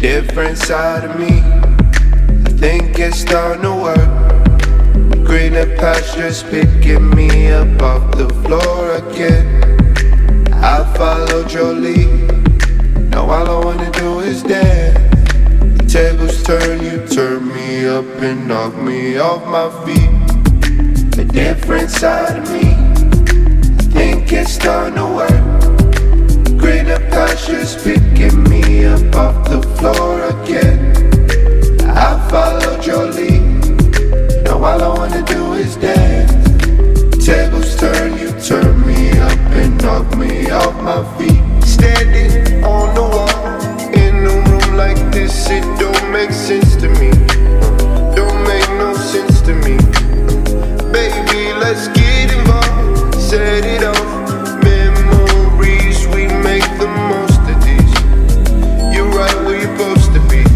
different side of me. I think it's starting to work. Greener pastures picking me up off the floor again. I followed your lead. Now all I wanna do is dance. The tables turn, you turn me up and knock me off my feet. A different side of me. I think it's starting to work. Greener pastures picking me up off the floor again. I followed your lead. Now all I wanna do is dance. Tables turn, you turn me up and knock me off my feet. Standing on the wall in a room like this, it don't make sense to me. Don't make no sense to me. Baby, let's get involved. Set it off. Memories, we make the most of these. You're right where you're supposed to be.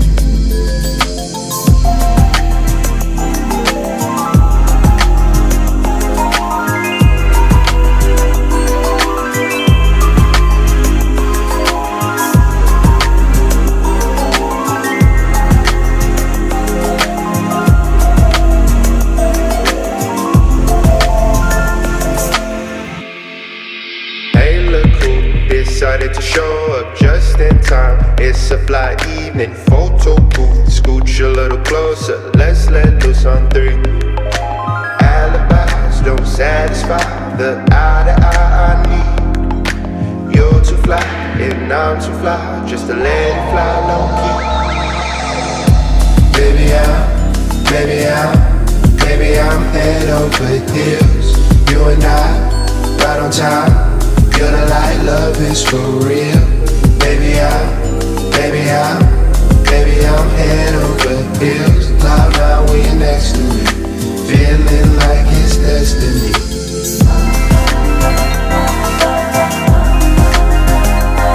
Decided to show up just in time. It's a fly evening, photo booth. Scooch a little closer, let's let loose on 3. Alibis don't satisfy the eye to eye I need. You're too fly and I'm too fly, just to let it fly low key. Baby I'm head over heels. You and I, right on time. You're the light, love is for real. Baby I'm head over heels.